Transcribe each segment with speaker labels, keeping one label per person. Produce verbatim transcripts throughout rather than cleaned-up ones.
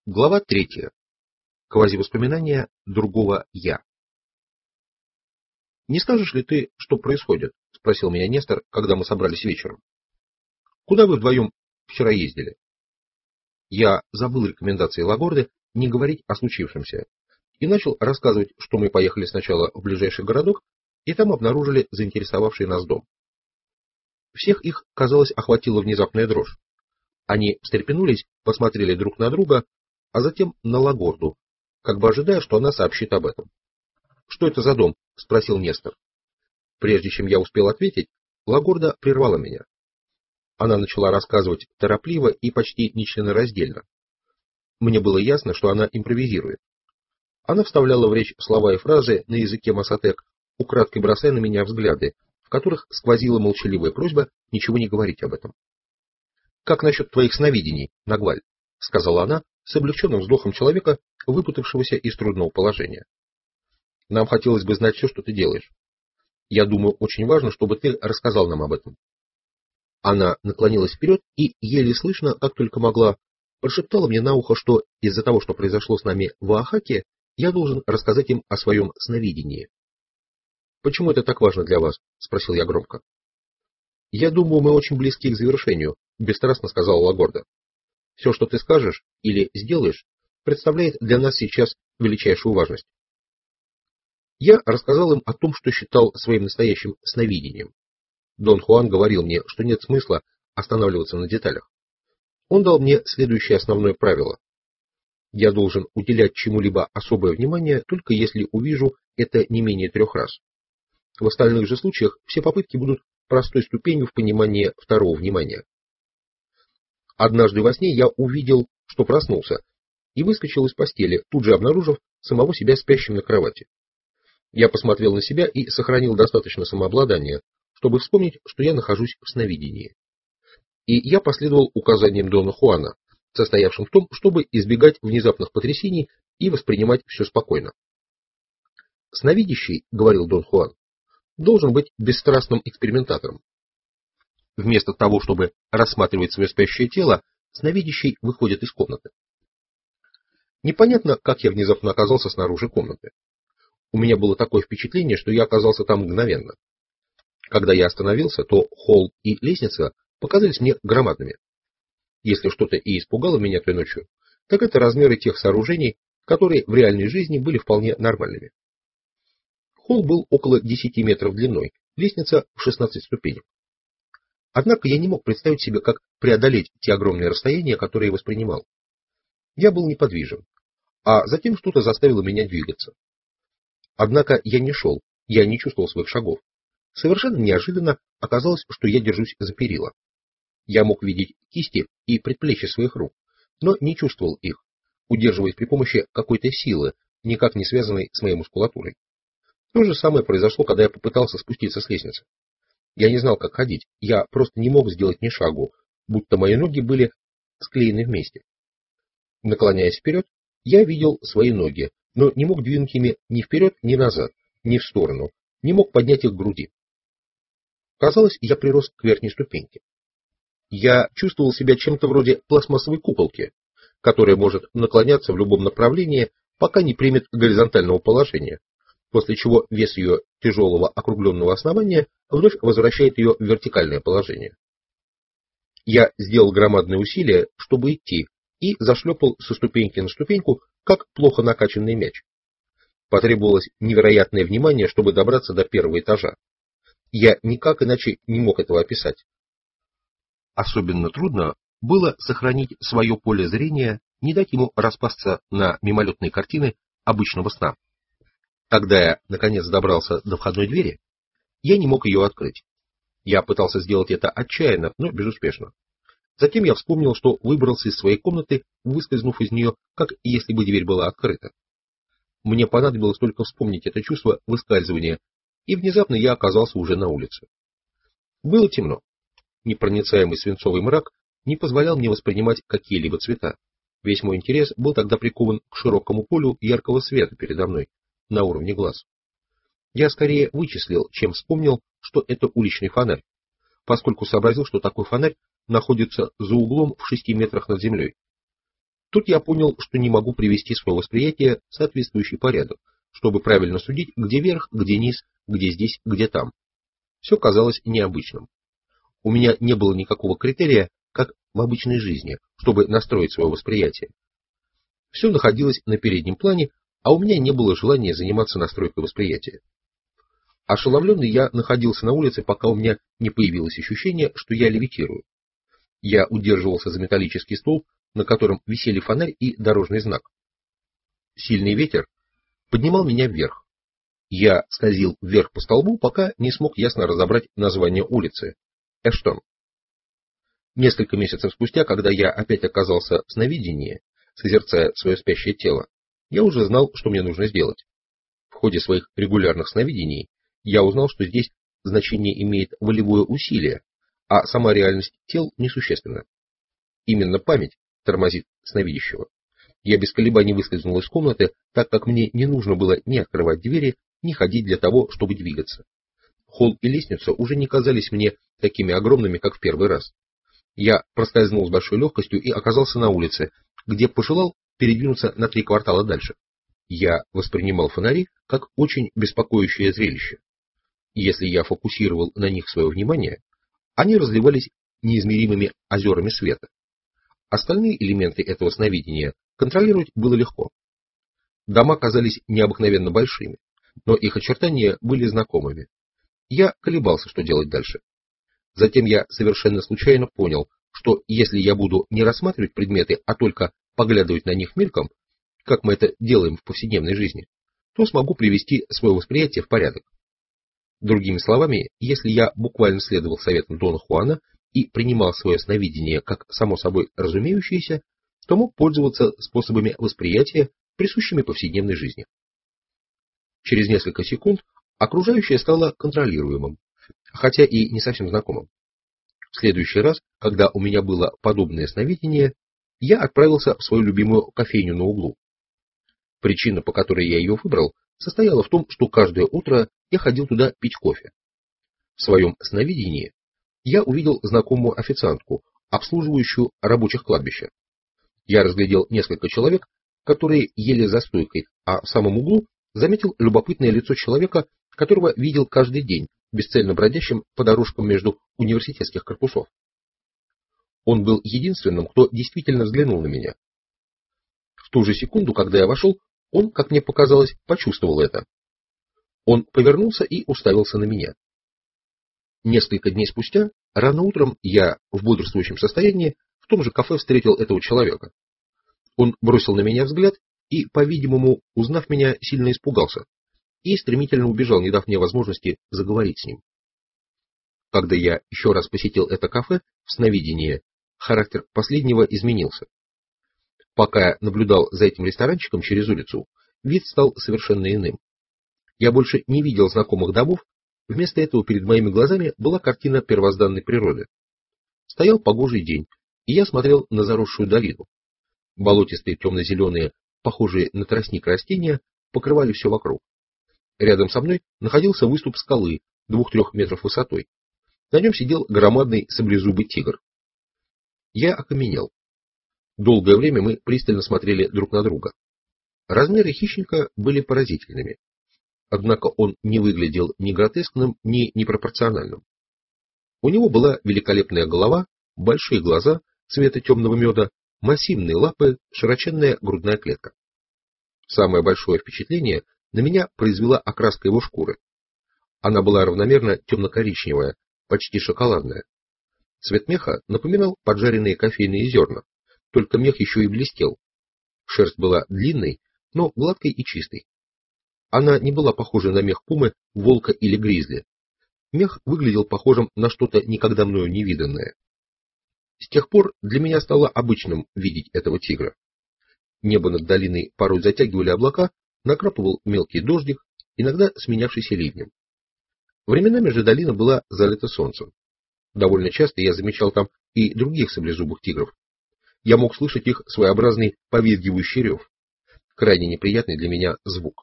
Speaker 1: Глава третья. Квазивоспоминания другого «я». «Не скажешь ли ты, что происходит?» — спросил меня Нестор, когда мы собрались вечером. «Куда вы вдвоем вчера ездили?» Я забыл рекомендации Лагорды не говорить о случившемся и начал рассказывать, что мы поехали сначала в ближайший городок и там обнаружили заинтересовавший нас дом. Всех их, казалось, охватила внезапная дрожь. Они встрепенулись, посмотрели друг на друга, а затем на Лагорду, как бы ожидая, что она сообщит об этом. «Что это за дом?» — спросил Нестор. Прежде чем я успел ответить, Лагорда прервала меня. Она начала рассказывать торопливо и почти нечленораздельно. Мне было ясно, что она импровизирует. Она вставляла в речь слова и фразы на языке масатек, украдкой бросая на меня взгляды, в которых сквозила молчаливая просьба ничего не говорить об этом. «Как насчет твоих сновидений, Нагваль?» — сказала она с облегченным вздохом человека, выпутавшегося из трудного положения. «Нам хотелось бы знать все, что ты делаешь. Я думаю, очень важно, чтобы ты рассказал нам об этом». Она наклонилась вперед и, еле слышно, как только могла, прошептала мне на ухо, что из-за того, что произошло с нами в Оахаке, я должен рассказать им о своем сновидении. «Почему это так важно для вас?» — спросил я громко. «Я думаю, мы очень близки к завершению», — бесстрастно сказала Лагорда. «Все, что ты скажешь или сделаешь, представляет для нас сейчас величайшую важность». Я рассказал им о том, что считал своим настоящим сновидением. Дон Хуан говорил мне, что нет смысла останавливаться на деталях. Он дал мне следующее основное правило. Я должен уделять чему-либо особое внимание, только если увижу это не менее трех раз. В остальных же случаях все попытки будут простой ступенью в понимании второго внимания. Однажды во сне я увидел, что проснулся, и выскочил из постели, тут же обнаружив самого себя спящим на кровати. Я посмотрел на себя и сохранил достаточно самообладания, чтобы вспомнить, что я нахожусь в сновидении. И я последовал указаниям Дона Хуана, состоявшим в том, чтобы избегать внезапных потрясений и воспринимать все спокойно. «Сновидящий, — говорил Дон Хуан, — должен быть бесстрастным экспериментатором. Вместо того, чтобы рассматривать свое спящее тело, сновидящий выходит из комнаты. Непонятно, как я внезапно оказался снаружи комнаты. У меня было такое впечатление, что я оказался там мгновенно. Когда я остановился, то холл и лестница показались мне громадными. Если что-то и испугало меня той ночью, так это размеры тех сооружений, которые в реальной жизни были вполне нормальными. Холл был около десяти метров длиной, лестница в шестнадцать ступенек. Однако я не мог представить себе, как преодолеть те огромные расстояния, которые я воспринимал. Я был неподвижен, а затем что-то заставило меня двигаться. Однако я не шел, я не чувствовал своих шагов. Совершенно неожиданно оказалось, что я держусь за перила. Я мог видеть кисти и предплечья своих рук, но не чувствовал их, удерживаясь при помощи какой-то силы, никак не связанной с моей мускулатурой. То же самое произошло, когда я попытался спуститься с лестницы. Я не знал, как ходить, я просто не мог сделать ни шагу, будто мои ноги были склеены вместе. Наклоняясь вперед, я видел свои ноги, но не мог двинуть ими ни вперед, ни назад, ни в сторону, не мог поднять их к груди. Казалось, я прирос к верхней ступеньке. Я чувствовал себя чем-то вроде пластмассовой куколки, которая может наклоняться в любом направлении, пока не примет горизонтального положения, после чего вес ее тяжелого округленного основания вновь возвращает ее в вертикальное положение. Я сделал громадные усилия, чтобы идти, и зашлепал со ступеньки на ступеньку, как плохо накачанный мяч. Потребовалось невероятное внимание, чтобы добраться до первого этажа. Я никак иначе не мог этого описать. Особенно трудно было сохранить свое поле зрения, не дать ему распасться на мимолетные картины обычного сна. Когда я, наконец, добрался до входной двери, я не мог ее открыть. Я пытался сделать это отчаянно, но безуспешно. Затем я вспомнил, что выбрался из своей комнаты, выскользнув из нее, как если бы дверь была открыта. Мне понадобилось только вспомнить это чувство выскальзывания, и внезапно я оказался уже на улице. Было темно. Непроницаемый свинцовый мрак не позволял мне воспринимать какие-либо цвета. Весь мой интерес был тогда прикован к широкому полю яркого света передо мной, на уровне глаз. Я скорее вычислил, чем вспомнил, что это уличный фонарь, поскольку сообразил, что такой фонарь находится за углом в шести метрах над землей. Тут я понял, что не могу привести свое восприятие в соответствующий порядок, чтобы правильно судить, где верх, где низ, где здесь, где там. Все казалось необычным. У меня не было никакого критерия, как в обычной жизни, чтобы настроить свое восприятие. Все находилось на переднем плане, а у меня не было желания заниматься настройкой восприятия. Ошеломленный я находился на улице, пока у меня не появилось ощущение, что я левитирую. Я удерживался за металлический столб, на котором висели фонарь и дорожный знак. Сильный ветер поднимал меня вверх. Я скользил вверх по столбу, пока не смог ясно разобрать название улицы — Эштон. Несколько месяцев спустя, когда я опять оказался в сновидении, созерцая свое спящее тело, я уже знал, что мне нужно сделать. В ходе своих регулярных сновидений я узнал, что здесь значение имеет волевое усилие, а сама реальность тел несущественна. Именно память тормозит сновидящего. Я без колебаний выскользнул из комнаты, так как мне не нужно было ни открывать двери, ни ходить для того, чтобы двигаться. Холл и лестница уже не казались мне такими огромными, как в первый раз. Я проскользнул с большой легкостью и оказался на улице, где пожелал передвинуться на три квартала дальше. Я воспринимал фонари как очень беспокоящее зрелище. Если я фокусировал на них свое внимание, они разливались неизмеримыми озерами света. Остальные элементы этого сновидения контролировать было легко. Дома казались необыкновенно большими, но их очертания были знакомыми. Я колебался, что делать дальше. Затем я совершенно случайно понял, что если я буду не рассматривать предметы, а только поглядывать на них мельком, как мы это делаем в повседневной жизни, то смогу привести свое восприятие в порядок. Другими словами, если я буквально следовал советам Дона Хуана и принимал свое сновидение как само собой разумеющееся, то мог пользоваться способами восприятия, присущими повседневной жизни. Через несколько секунд окружающее стало контролируемым, хотя и не совсем знакомым. В следующий раз, когда у меня было подобное сновидение, я отправился в свою любимую кофейню на углу. Причина, по которой я ее выбрал, состояла в том, что каждое утро я ходил туда пить кофе. В своем сновидении я увидел знакомую официантку, обслуживающую рабочих кладбища. Я разглядел несколько человек, которые ели за стойкой, а в самом углу заметил любопытное лицо человека, которого видел каждый день, бесцельно бродящим по дорожкам между университетских корпусов. Он был единственным, кто действительно взглянул на меня. В ту же секунду, когда я вошел, он, как мне показалось, почувствовал это. Он повернулся и уставился на меня. Несколько дней спустя, рано утром, я в бодрствующем состоянии в том же кафе встретил этого человека. Он бросил на меня взгляд и, по-видимому, узнав меня, сильно испугался и стремительно убежал, не дав мне возможности заговорить с ним. Когда я еще раз посетил это кафе в сновидении, характер последнего изменился. Пока я наблюдал за этим ресторанчиком через улицу, вид стал совершенно иным. Я больше не видел знакомых домов, вместо этого перед моими глазами была картина первозданной природы. Стоял погожий день, и я смотрел на заросшую долину. Болотистые темно-зеленые, похожие на тростник растения, покрывали все вокруг. Рядом со мной находился выступ скалы двух-трех метров высотой. На нем сидел громадный саблезубый тигр. Я окаменел. Долгое время мы пристально смотрели друг на друга. Размеры хищника были поразительными. Однако он не выглядел ни гротескным, ни непропорциональным. У него была великолепная голова, большие глаза цвета темного меда, массивные лапы, широченная грудная клетка. Самое большое впечатление на меня произвела окраска его шкуры. Она была равномерно темно-коричневая, почти шоколадная. Цвет меха напоминал поджаренные кофейные зерна, только мех еще и блестел. Шерсть была длинной, но гладкой и чистой. Она не была похожа на мех пумы, волка или гризли. Мех выглядел похожим на что-то никогда мною не виданное. С тех пор для меня стало обычным видеть этого тигра. Небо над долиной порой затягивали облака, накрапывал мелкий дождик, иногда сменявшийся ливнем. Временами же долина была залита солнцем. Довольно часто я замечал там и других саблезубых тигров. Я мог слышать их своеобразный повизгивающий рев, крайне неприятный для меня звук.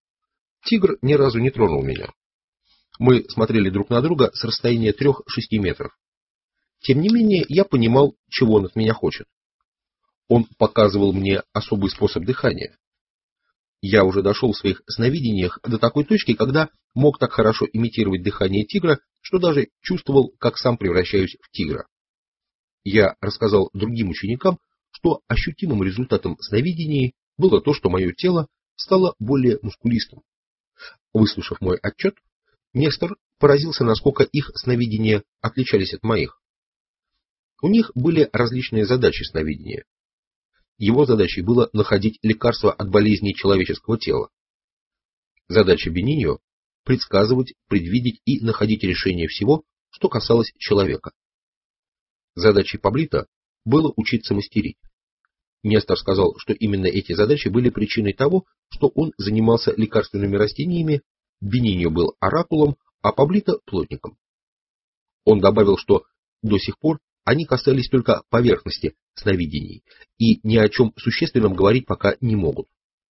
Speaker 1: Тигр ни разу не тронул меня. Мы смотрели друг на друга с расстояния трех-шести метров. Тем не менее, я понимал, чего он от меня хочет. Он показывал мне особый способ дыхания. Я уже дошел в своих сновидениях до такой точки, когда мог так хорошо имитировать дыхание тигра, что даже чувствовал, как сам превращаюсь в тигра. Я рассказал другим ученикам, что ощутимым результатом сновидений было то, что мое тело стало более мускулистым. Выслушав мой отчет, Нестор поразился, насколько их сновидения отличались от моих. У них были различные задачи сновидения. Его задачей было находить лекарства от болезней человеческого тела. Задача Бениньо — предсказывать, предвидеть и находить решение всего, что касалось человека. Задачей Паблито было учиться мастерить. Нестор сказал, что именно эти задачи были причиной того, что он занимался лекарственными растениями, Бениньо был оракулом, а Паблито — плотником. Он добавил, что до сих пор они касались только поверхности сновидений и ни о чем существенном говорить пока не могут.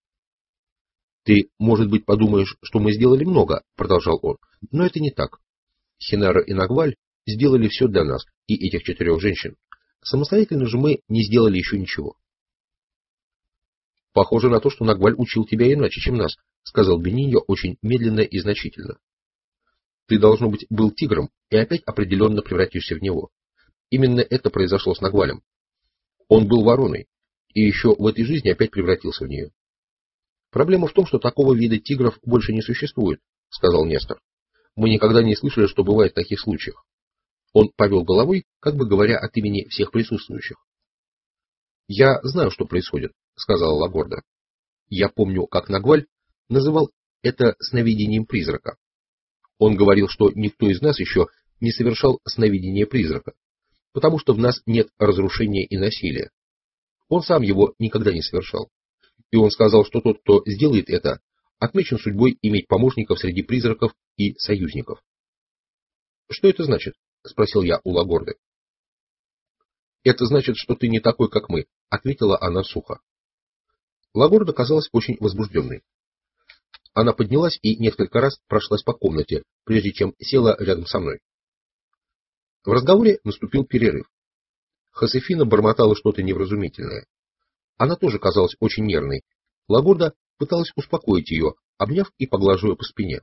Speaker 1: «Ты, может быть, подумаешь, что мы сделали много», — продолжал он, — «но это не так. Хинара и Нагваль сделали все для нас и этих четырех женщин. Самостоятельно же мы не сделали еще ничего». «Похоже на то, что Нагваль учил тебя иначе, чем нас», — сказал Бениньо очень медленно и значительно. «Ты, должно быть, был тигром и опять определенно превратишься в него. Именно это произошло с Нагвалем. Он был вороной, и еще в этой жизни опять превратился в нее». «Проблема в том, что такого вида тигров больше не существует», — сказал Нестор. «Мы никогда не слышали, что бывает в таких случаях». Он повел головой, как бы говоря от имени всех присутствующих. «Я знаю, что происходит», — сказала Лагорда. «Я помню, как Нагваль называл это сновидением призрака. Он говорил, что никто из нас еще не совершал сновидение призрака, потому что в нас нет разрушения и насилия. Он сам его никогда не совершал. И он сказал, что тот, кто сделает это, отмечен судьбой иметь помощников среди призраков и союзников». «Что это значит?» — спросил я у Лагорды. «Это значит, что ты не такой, как мы», — ответила она сухо. Лагорда казалась очень возбужденной. Она поднялась и несколько раз прошлась по комнате, прежде чем села рядом со мной. В разговоре наступил перерыв. Хосефина бормотала что-то невразумительное. Она тоже казалась очень нервной. Лагорда пыталась успокоить ее, обняв и поглаживая по спине.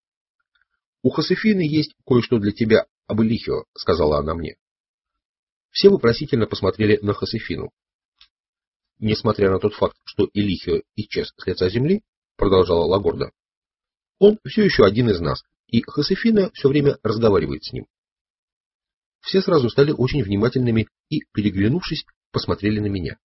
Speaker 1: «У Хосефины есть кое-что для тебя об Элихио», — сказала она мне. Все вопросительно посмотрели на Хосефину. «Несмотря на тот факт, что Элихио исчез с лица земли, — продолжала Лагорда, — он все еще один из нас, и Хосефина все время разговаривает с ним». Все сразу стали очень внимательными и, переглянувшись, посмотрели на меня.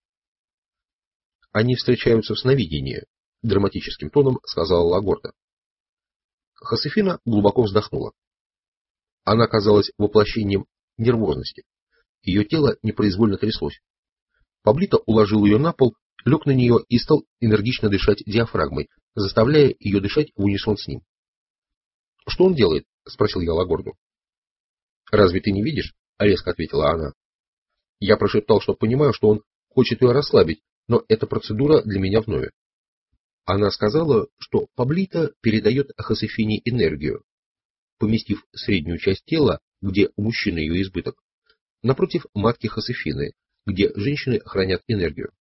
Speaker 1: «Они встречаются в сновидении», — драматическим тоном сказала Лагорда. Хосефина глубоко вздохнула. Она казалась воплощением нервозности. Ее тело непроизвольно тряслось. Паблито уложил ее на пол, лег на нее и стал энергично дышать диафрагмой, заставляя ее дышать в унисон с ним. «Что он делает?» — спросил я Лагорду. «Разве ты не видишь?» — резко ответила она. Я прошептал, что понимаю, что он хочет ее расслабить, но эта процедура для меня вновь. Она сказала, что Паблито передает Хосефине энергию, поместив среднюю часть тела, где у мужчины ее избыток, напротив матки Хосефины, где женщины хранят энергию.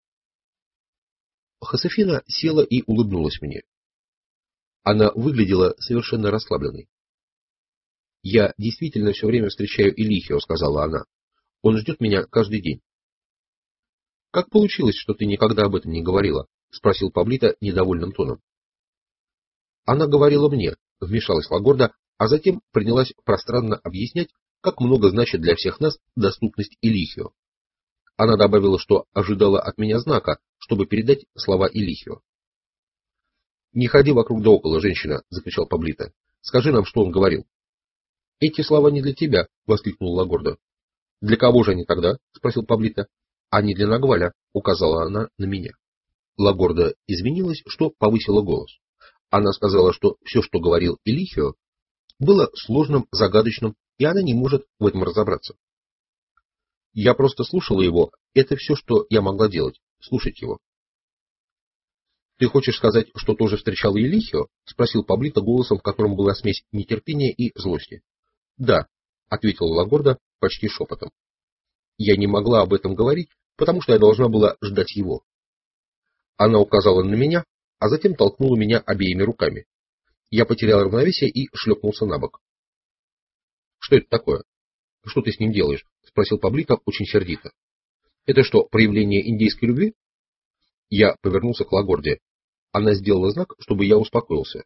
Speaker 1: Хосефина села и улыбнулась мне. Она выглядела совершенно расслабленной. «Я действительно все время встречаю Элихио», — сказала она. «Он ждет меня каждый день». «Как получилось, что ты никогда об этом не говорила?» — спросил Паблито недовольным тоном. «Она говорила мне», — вмешалась Лагорда, а затем принялась пространно объяснять, как много значит для всех нас доступность Элихио. Она добавила, что ожидала от меня знака, чтобы передать слова Элихио. «Не ходи вокруг да около, женщина», — закричал Паблито. «Скажи нам, что он говорил». «Эти слова не для тебя», — воскликнула Лагорда. «Для кого же они тогда?» — спросил Паблито. «Они для Нагваля», — указала она на меня. Лагорда извинилась, что повысила голос. Она сказала, что все, что говорил Элихио, было сложным, загадочным, и она не может в этом разобраться. Я просто слушала его, это все, что я могла делать, слушать его. «Ты хочешь сказать, что тоже встречала Элихио?» — спросил Паблито голосом, в котором была смесь нетерпения и злости. «Да», — ответила Лагорда почти шепотом. Я не могла об этом говорить, потому что я должна была ждать его. Она указала на меня, а затем толкнула меня обеими руками. Я потерял равновесие и шлепнулся на бок. — Что это такое? Что ты с ним делаешь? — спросил Паблито очень сердито. — Это что, проявление индейской любви? Я повернулся к Лагорде. Она сделала знак, чтобы я успокоился.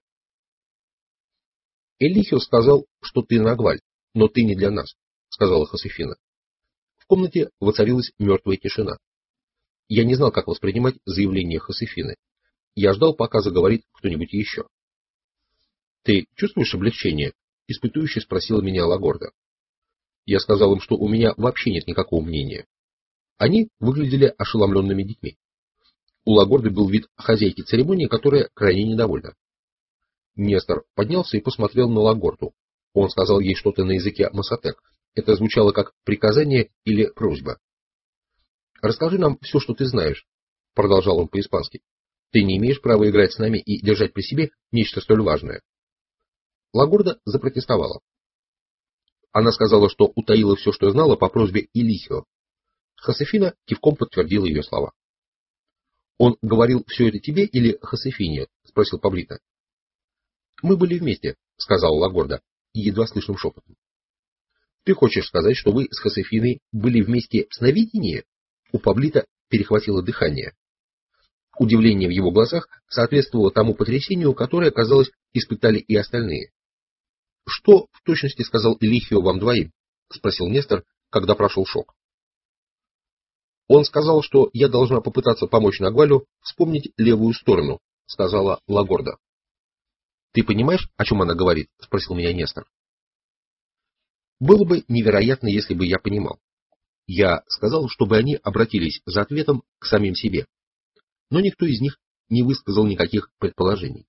Speaker 1: — Элихио сказал, что ты Нагваль, но ты не для нас, — сказала Хосефина. В комнате воцарилась мертвая тишина. Я не знал, как воспринимать заявление Хосефины. Я ждал, пока заговорит кто-нибудь еще. — Ты чувствуешь облегчение? — испытующе спросила меня Лагорда. Я сказал им, что у меня вообще нет никакого мнения. Они выглядели ошеломленными детьми. У Лагорды был вид хозяйки церемонии, которая крайне недовольна. Нестор поднялся и посмотрел на Лагорду. Он сказал ей что-то на языке масатек. Это звучало как приказание или просьба. «Расскажи нам все, что ты знаешь», — продолжал он по-испански. «Ты не имеешь права играть с нами и держать при себе нечто столь важное». Лагорда запротестовала. Она сказала, что утаила все, что знала, по просьбе Элихио. Хосефина кивком подтвердила ее слова. «Он говорил все это тебе или Хосефине?» — спросил Паблито. «Мы были вместе», — сказала Лагорда, едва слышным шепотом. «Ты хочешь сказать, что вы с Хосефиной были вместе в сновидении?» У Паблито перехватило дыхание. Удивление в его глазах соответствовало тому потрясению, которое, казалось, испытали и остальные. «Что в точности сказал Элихио вам двоим?» — спросил Нестор, когда прошел шок. «Он сказал, что я должна попытаться помочь Нагвалю вспомнить левую сторону», — сказала Лагорда. «Ты понимаешь, о чем она говорит?» — спросил меня Нестор. «Было бы невероятно, если бы я понимал. Я сказал, чтобы они обратились за ответом к самим себе, но никто из них не высказал никаких предположений.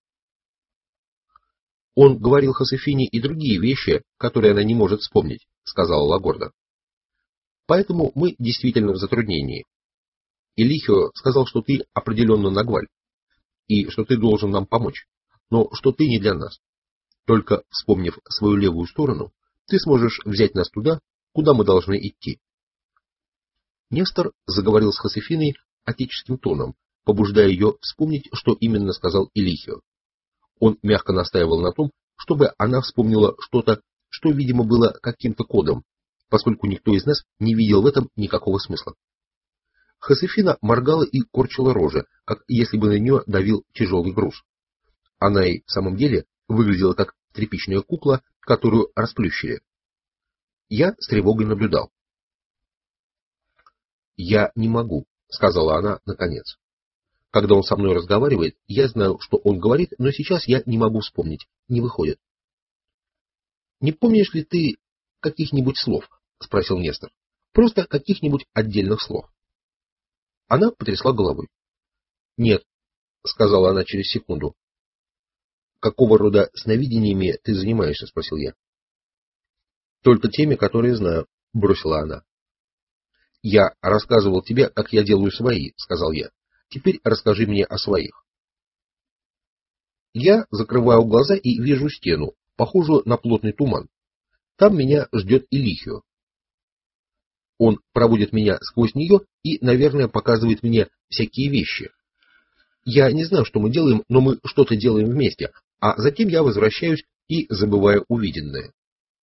Speaker 1: Он говорил Хосефине и другие вещи, которые она не может вспомнить», — сказала Лагорда. «Поэтому мы действительно в затруднении. Элихио сказал, что ты определенно Нагваль, и что ты должен нам помочь, но что ты не для нас. Только вспомнив свою левую сторону, ты сможешь взять нас туда, куда мы должны идти». Нестор заговорил с Хосефиной отеческим тоном, побуждая ее вспомнить, что именно сказал Элихио. Он мягко настаивал на том, чтобы она вспомнила что-то, что, видимо, было каким-то кодом, поскольку никто из нас не видел в этом никакого смысла. Хосефина моргала и корчила рожи, как если бы на нее давил тяжелый груз. Она и в самом деле выглядела как тряпичная кукла, которую расплющили. Я с тревогой наблюдал. «Я не могу», — сказала она наконец. «Когда он со мной разговаривает, я знаю, что он говорит, но сейчас я не могу вспомнить, не выходит». «Не помнишь ли ты каких-нибудь слов?» — спросил Нестор. «Просто каких-нибудь отдельных слов». Она потрясла головой. «Нет», — сказала она через секунду. «Какого рода сновидениями ты занимаешься?» — спросил я. «Только теми, которые знаю», — бросила она. «Я рассказывал тебе, как я делаю свои», — сказал я. «Теперь расскажи мне о своих». Я закрываю глаза и вижу стену, похожую на плотный туман. Там меня ждет Элихио. Он проводит меня сквозь нее и, наверное, показывает мне всякие вещи. Я не знаю, что мы делаем, но мы что-то делаем вместе, а затем я возвращаюсь и забываю увиденное.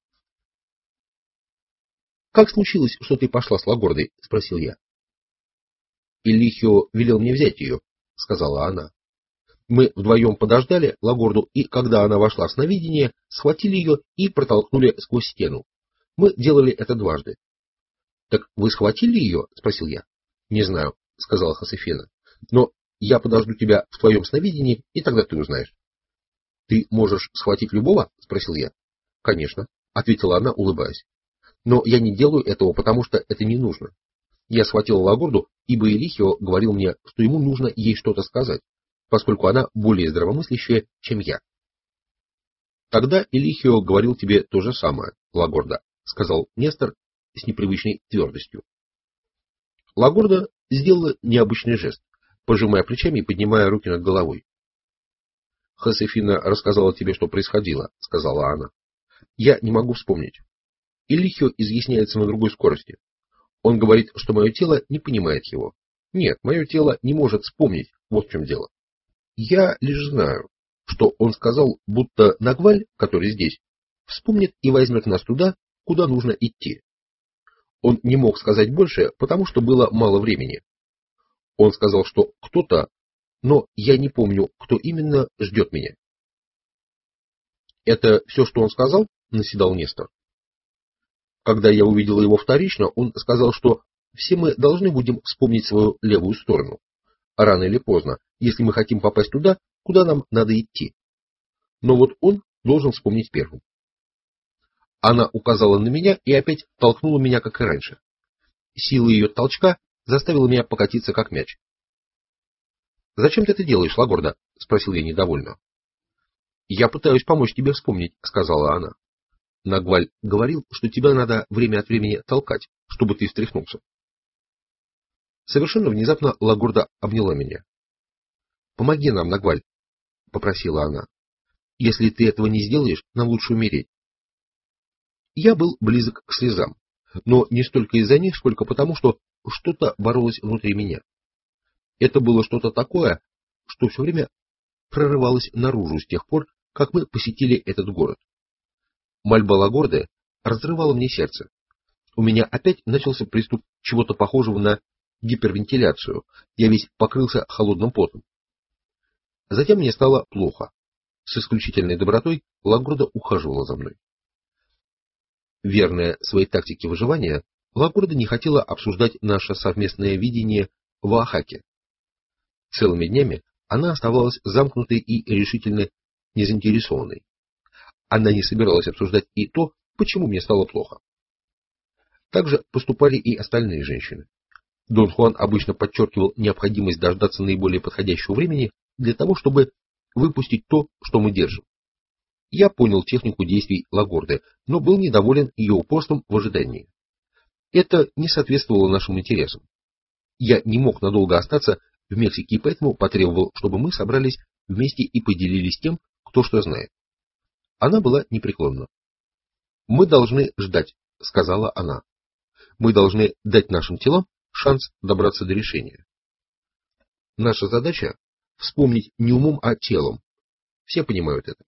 Speaker 1: «Как случилось, что ты пошла с Лагордой?» — спросил я. «Элихио велел мне взять ее», — сказала она. «Мы вдвоем подождали Лагорду, и когда она вошла в сновидение, схватили ее и протолкнули сквозь стену. Мы делали это дважды». «Так вы схватили ее?» — спросил я. «Не знаю», — сказала Хосефина. «Но я подожду тебя в твоем сновидении, и тогда ты узнаешь». «Ты можешь схватить любого?» — спросил я. «Конечно», — ответила она, улыбаясь. «Но я не делаю этого, потому что это не нужно. Я схватила Лагорду, ибо Элихио говорил мне, что ему нужно ей что-то сказать, поскольку она более здравомыслящая, чем я». «Тогда Элихио говорил тебе то же самое, Лагорда», — сказал Нестор с непривычной твердостью. Лагорда сделала необычный жест, пожимая плечами и поднимая руки над головой. «Хосефина рассказала тебе, что происходило», — сказала она. «Я не могу вспомнить. Элихио изъясняется на другой скорости. Он говорит, что мое тело не понимает его. Нет, мое тело не может вспомнить, вот в чем дело. Я лишь знаю, что он сказал, будто Нагваль, который здесь, вспомнит и возьмет нас туда, куда нужно идти. Он не мог сказать больше, потому что было мало времени. Он сказал, что кто-то, но я не помню, кто именно, ждет меня. Это все, что он сказал? Наседал Нестор. Когда я увидел его вторично, он сказал, что все мы должны будем вспомнить свою левую сторону. Рано или поздно, если мы хотим попасть туда, куда нам надо идти. Но вот он должен вспомнить первым. Она указала на меня и опять толкнула меня, как и раньше. Сила ее толчка заставила меня покатиться, как мяч. «Зачем ты это делаешь, Лагорда?» — спросил я недовольно. «Я пытаюсь помочь тебе вспомнить», — сказала она. «Нагваль говорил, что тебя надо время от времени толкать, чтобы ты встряхнулся». Совершенно внезапно Лагорда обняла меня. «Помоги нам, Нагваль», — попросила она. «Если ты этого не сделаешь, нам лучше умереть». Я был близок к слезам, но не столько из-за них, сколько потому, что что-то боролось внутри меня. Это было что-то такое, что все время прорывалось наружу с тех пор, как мы посетили этот город. Мольба Лагорды разрывала мне сердце. У меня опять начался приступ чего-то похожего на гипервентиляцию. Я весь покрылся холодным потом. Затем мне стало плохо. С исключительной добротой Лагорда ухаживала за мной. Верная своей тактике выживания, Лагорда не хотела обсуждать наше совместное видение в Оахаке. Целыми днями она оставалась замкнутой и решительно незаинтересованной. Она не собиралась обсуждать и то, почему мне стало плохо. Так же поступали и остальные женщины. Дон Хуан обычно подчеркивал необходимость дождаться наиболее подходящего времени для того, чтобы выпустить то, что мы держим. Я понял технику действий Лагорды, но был недоволен ее упорством в ожидании. Это не соответствовало нашим интересам. Я не мог надолго остаться в Мексике, и поэтому потребовал, чтобы мы собрались вместе и поделились тем, кто что знает. Она была непреклонна. «Мы должны ждать», — сказала она. «Мы должны дать нашим телам шанс добраться до решения. Наша задача — вспомнить не умом, а телом. Все понимают это».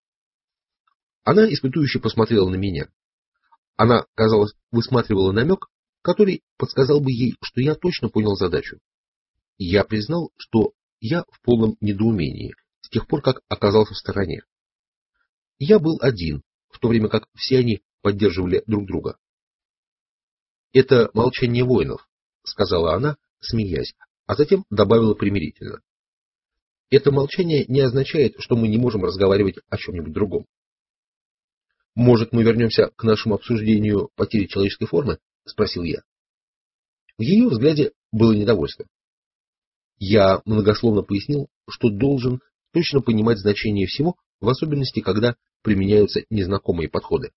Speaker 1: Она испытующе посмотрела на меня. Она, казалось, высматривала намек, который подсказал бы ей, что я точно понял задачу. Я признал, что я в полном недоумении с тех пор, как оказался в стороне. Я был один, в то время как все они поддерживали друг друга. «Это молчание воинов», — сказала она, смеясь, а затем добавила примирительно. «Это молчание не означает, что мы не можем разговаривать о чем-нибудь другом». «Может, мы вернемся к нашему обсуждению потери человеческой формы?» — спросил я. В ее взгляде было недовольство. Я многословно пояснил, что должен точно понимать значение всего, в особенности, когда применяются незнакомые подходы.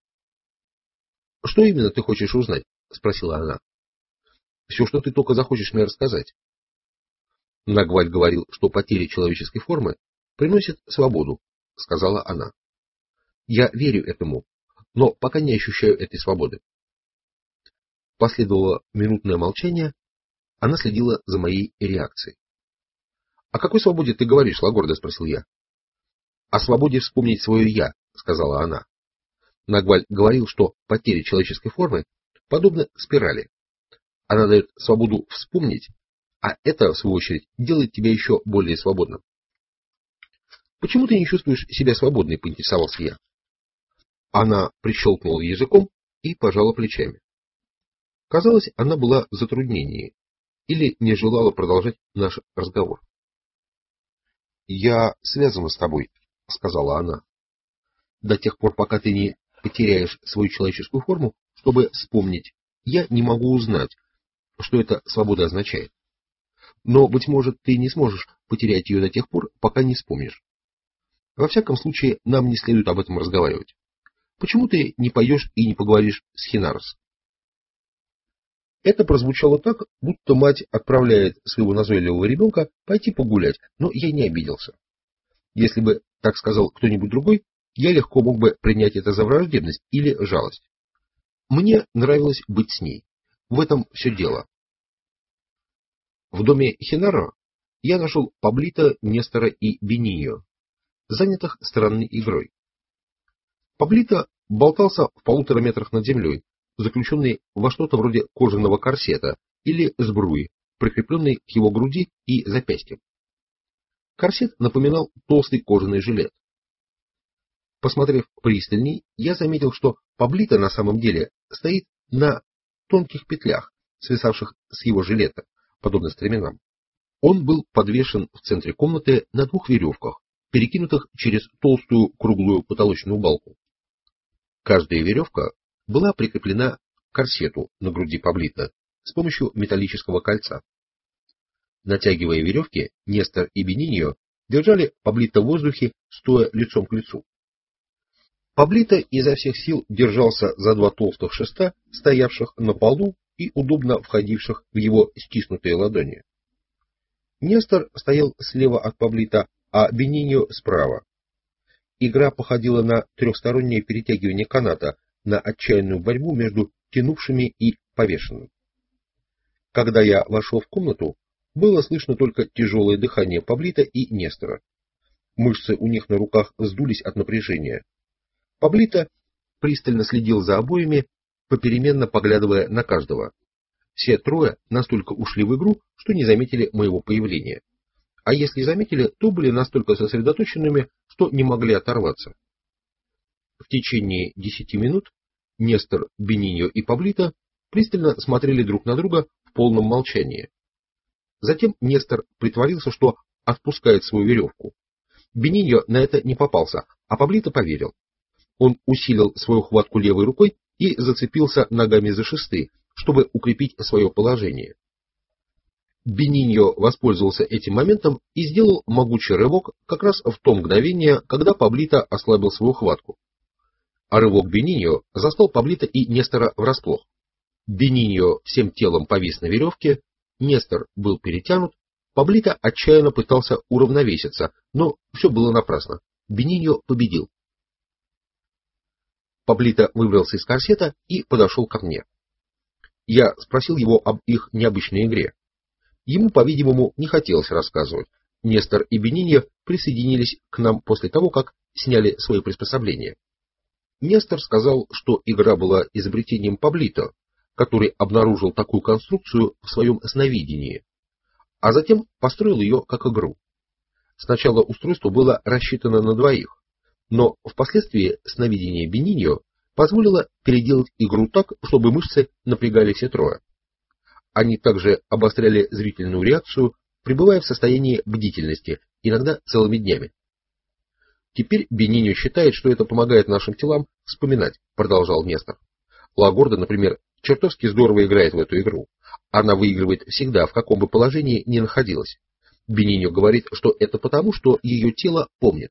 Speaker 1: «Что именно ты хочешь узнать?» — спросила она. «Все, что ты только захочешь мне рассказать». Нагваль говорил, что потеря человеческой формы приносит свободу, — сказала она. «Я верю этому, но пока не ощущаю этой свободы». Последовало минутное молчание, она следила за моей реакцией. «О какой свободе ты говоришь, Лагорда?» — спросил я. «О свободе вспомнить свое «я», — сказала она. Нагваль говорил, что потеря человеческой формы подобна спирали. Она дает свободу вспомнить, а это, в свою очередь, делает тебя еще более свободным. «Почему ты не чувствуешь себя свободной?» — поинтересовался я. Она прищелкнула языком и пожала плечами. Казалось, она была в затруднении или не желала продолжать наш разговор. «Я связана с тобой», — сказала она. «До тех пор, пока ты не потеряешь свою человеческую форму, чтобы вспомнить, я не могу узнать, что эта свобода означает. Но, быть может, ты не сможешь потерять ее до тех пор, пока не вспомнишь. Во всяком случае, нам не следует об этом разговаривать. Почему ты не пойдешь и не поговоришь с Хинарос?» Это прозвучало так, будто мать отправляет своего назойливого ребенка пойти погулять, но я не обиделся. Если бы так сказал кто-нибудь другой, я легко мог бы принять это за враждебность или жалость. Мне нравилось быть с ней. в этом все дело. В доме Хенаро я нашел Паблито, Нестора и Бениньо, занятых странной игрой. Паблито болтался в полутора метрах над землей, заключенный во что-то вроде кожаного корсета или сбруи, прикрепленной к его груди и запястьям. Корсет напоминал толстый кожаный жилет. Посмотрев пристальней, я заметил, что Паблито на самом деле стоит на тонких петлях, свисавших с его жилета, подобно стременам. Он был подвешен в центре комнаты на двух веревках, перекинутых через толстую круглую потолочную балку. Каждая веревка была прикреплена к корсету на груди Паблито с помощью металлического кольца. Натягивая веревки, Нестор и Бениньо держали Паблито в воздухе, стоя лицом к лицу. Паблито изо всех сил держался за два толстых шеста, стоявших на полу и удобно входивших в его стиснутые ладони. Нестор стоял слева от Паблито, а Бениньо справа. Игра походила на трехстороннее перетягивание каната, на отчаянную борьбу между тянувшими и повешенным. Когда я вошел в комнату, было слышно только тяжелое дыхание Паблито и Нестора. Мышцы у них на руках вздулись от напряжения. Паблито пристально следил за обоими, попеременно поглядывая на каждого. Все трое настолько ушли в игру, что не заметили моего появления. А если заметили, то были настолько сосредоточенными, что не могли оторваться. В течение десяти минут Нестор, Бениньо и Паблито пристально смотрели друг на друга в полном молчании. Затем Нестор притворился, что отпускает свою веревку. Бениньо на это не попался, а Паблито поверил. Он усилил свою хватку левой рукой и зацепился ногами за шесты, чтобы укрепить свое положение. Бениньо воспользовался этим моментом и сделал могучий рывок как раз в то мгновение, когда Паблито ослабил свою хватку. А рывок Бениньо застал Паблито и Нестора врасплох. Бениньо всем телом повис на веревке, Нестор был перетянут, Паблито отчаянно пытался уравновеситься, но все было напрасно. Бениньо победил. Паблито выбрался из корсета и подошел ко мне. Я спросил его об их необычной игре. Ему, по-видимому, не хотелось рассказывать. Нестор и Бениньо присоединились к нам после того, как сняли свои приспособления. Нестор сказал, что игра была изобретением Паблито, который обнаружил такую конструкцию в своем сновидении, а затем построил ее как игру. Сначала устройство было рассчитано на двоих, но впоследствии сновидение Бениньо позволило переделать игру так, чтобы мышцы напрягали все трое. Они также обостряли зрительную реакцию, пребывая в состоянии бдительности, иногда целыми днями. Теперь Бениньо считает, что это помогает нашим телам вспоминать, продолжал Нестор. Лагорда, например, чертовски здорово играет в эту игру. Она выигрывает всегда, в каком бы положении ни находилась. Бениньо говорит, что это потому, что ее тело помнит.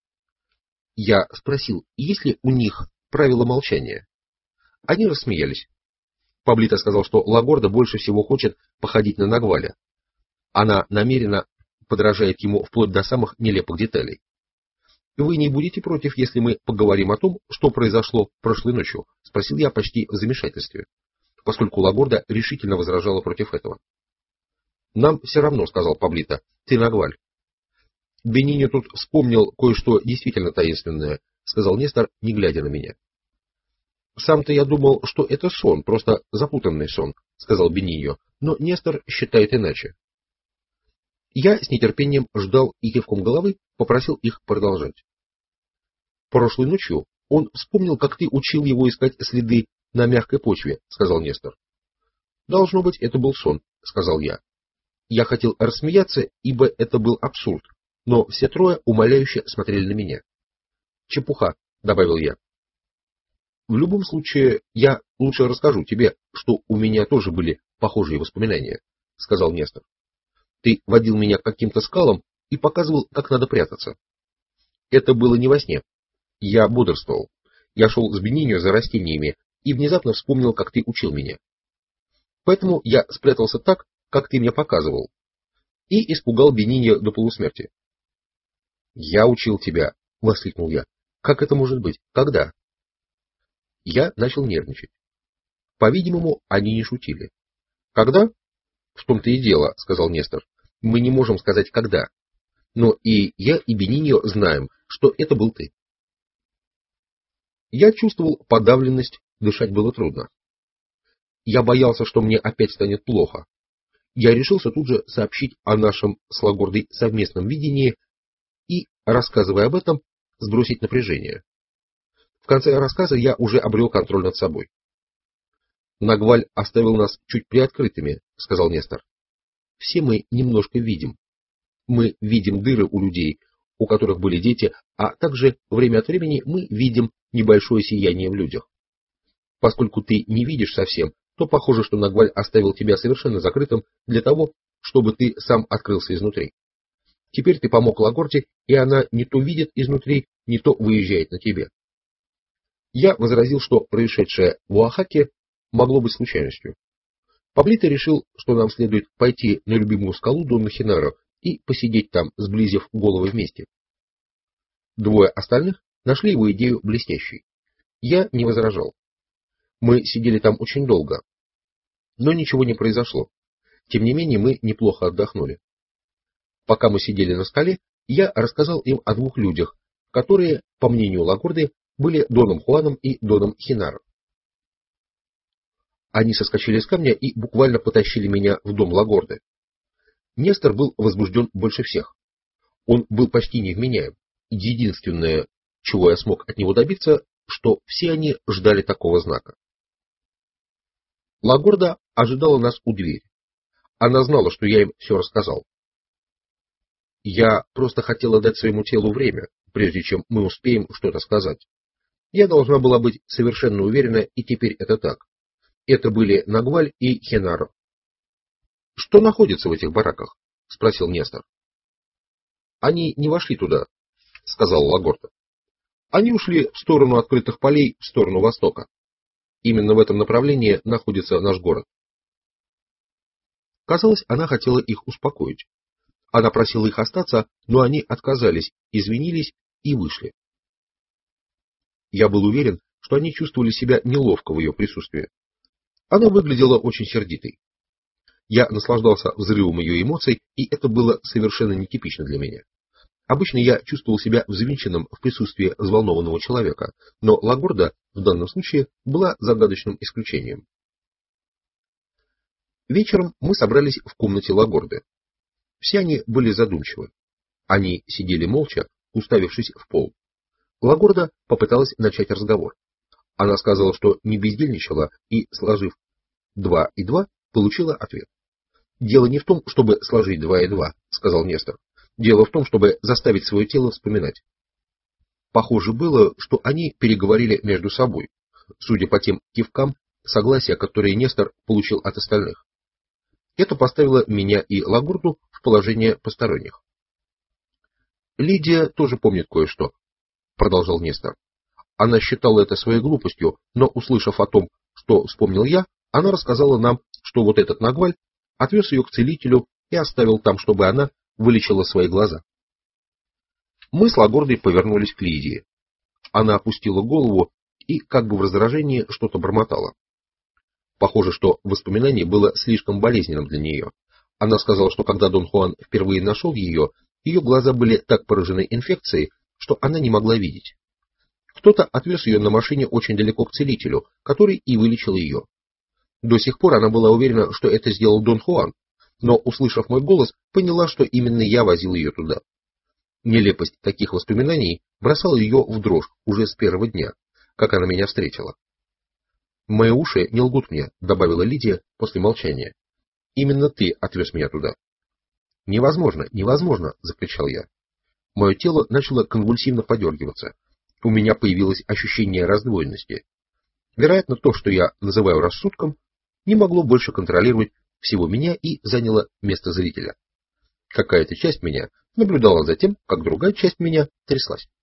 Speaker 1: Я спросил, есть ли у них правила молчания. Они рассмеялись. Паблито сказал, что Лагорда больше всего хочет походить на Нагваля. Она намеренно подражает ему вплоть до самых нелепых деталей. «Вы не будете против, если мы поговорим о том, что произошло прошлой ночью?» — спросил я почти в замешательстве, поскольку Лагорда решительно возражала против этого. «Нам все равно», — сказал Паблито, — «ты Нагваль». «Бениньо тут вспомнил кое-что действительно таинственное», — сказал Нестор, не глядя на меня. «Сам-то я думал, что это сон, просто запутанный сон», — сказал Бениньо, но Нестор считает иначе. Я с нетерпением ждал и кивком головы попросил их продолжать. «Прошлой ночью он вспомнил, как ты учил его искать следы на мягкой почве», — сказал Нестор. «Должно быть, это был сон», — сказал я. Я хотел рассмеяться, ибо это был абсурд, но все трое умоляюще смотрели на меня. «Чепуха», — добавил я. «В любом случае, я лучше расскажу тебе, что у меня тоже были похожие воспоминания», — сказал Нестор. «Ты водил меня к каким-то скалам и показывал, как надо прятаться. Это было не во сне. Я бодрствовал. Я шел с Бениньо за растениями и внезапно вспомнил, как ты учил меня. Поэтому я спрятался так, как ты мне показывал, и испугал Бениньо до полусмерти». «Я учил тебя», — воскликнул я. «Как это может быть? Когда?» Я начал нервничать. По-видимому, они не шутили. Когда? В том-то и дело, сказал Нестор. Мы не можем сказать когда. Но и я, и Бениньо знаем, что это был ты. Я чувствовал подавленность, дышать было трудно. Я боялся, что мне опять станет плохо. Я решился тут же сообщить о нашем с Лагордой совместном видении и, рассказывая об этом, сбросить напряжение. В конце рассказа я уже обрел контроль над собой. Нагваль оставил нас чуть приоткрытыми, сказал Нестор. Все мы немножко видим. Мы видим дыры у людей, у которых были дети, а также время от времени мы видим небольшое сияние в людях. Поскольку ты не видишь совсем, то похоже, что Нагваль оставил тебя совершенно закрытым для того, чтобы ты сам открылся изнутри. Теперь ты помог Лагорде, и она не то видит изнутри, не то выезжает на тебе. Я возразил, что происшедшее в Оахаке могло быть случайностью. Паблито решил, что нам следует пойти на любимую скалу Донна Хинара и посидеть там, сблизив головы вместе. Двое остальных нашли его идею блестящей. Я не возражал. Мы сидели там очень долго, но ничего не произошло. Тем не менее, мы неплохо отдохнули. Пока мы сидели на скале, я рассказал им о двух людях, которые, по мнению Лагорды, были Доном Хуаном и Доном Хинаром. Они соскочили с камня и буквально потащили меня в дом Лагорды. Нестор был возбужден больше всех. Он был почти невменяем. Единственное, чего я смог от него добиться, что все они ждали такого знака. Лагорда ожидала нас у двери. Она знала, что я им все рассказал. Я просто хотела дать своему телу время, прежде чем мы успеем что-то сказать. Я должна была быть совершенно уверена, и теперь это так. Это были Нагваль и Хенаро. — Что находится в этих бараках? — спросил Нестор. — Они не вошли туда, — сказал Лагорда. — Они ушли в сторону открытых полей, в сторону востока. Именно в этом направлении находится наш город. Казалось, она хотела их успокоить. Она просила их остаться, но они отказались, извинились и вышли. Я был уверен, что они чувствовали себя неловко в ее присутствии. Она выглядела очень сердитой. Я наслаждался взрывом ее эмоций, и это было совершенно нетипично для меня. Обычно я чувствовал себя взвинченным в присутствии взволнованного человека, но Лагорда в данном случае была загадочным исключением. Вечером мы собрались в комнате Лагорды. Все они были задумчивы. Они сидели молча, уставившись в пол. Лагорда попыталась начать разговор. Она сказала, что не бездельничала, и, сложив два и два, получила ответ. «Дело не в том, чтобы сложить два и два», — сказал Нестор. «Дело в том, чтобы заставить свое тело вспоминать». Похоже было, что они переговорили между собой, судя по тем кивкам согласия, которые Нестор получил от остальных. Это поставило меня и Лагорду в положение посторонних. «Лидия тоже помнит кое-что», — продолжал Нестор. «Она считала это своей глупостью, но, услышав о том, что вспомнил я, она рассказала нам, что вот этот Нагваль отвез ее к целителю и оставил там, чтобы она вылечила свои глаза». Мы с Лагордой повернулись к Лидии. Она опустила голову и, как бы в раздражении, что-то бормотала. Похоже, что воспоминание было слишком болезненным для нее. Она сказала, что когда Дон Хуан впервые нашел ее, ее глаза были так поражены инфекцией, что она не могла видеть. Кто-то отвез ее на машине очень далеко к целителю, который и вылечил ее. До сих пор она была уверена, что это сделал Дон Хуан, но, услышав мой голос, поняла, что именно я возил ее туда. Нелепость таких воспоминаний бросала ее в дрожь уже с первого дня, как она меня встретила. «Мои уши не лгут мне», — добавила Лидия после молчания. «Именно ты отвез меня туда». «Невозможно, невозможно», — закричал я. Мое тело начало конвульсивно подергиваться. У меня появилось ощущение раздвоенности. Вероятно, то, что я называю рассудком, не могло больше контролировать всего меня и заняло место зрителя. Какая-то часть меня наблюдала за тем, как другая часть меня тряслась.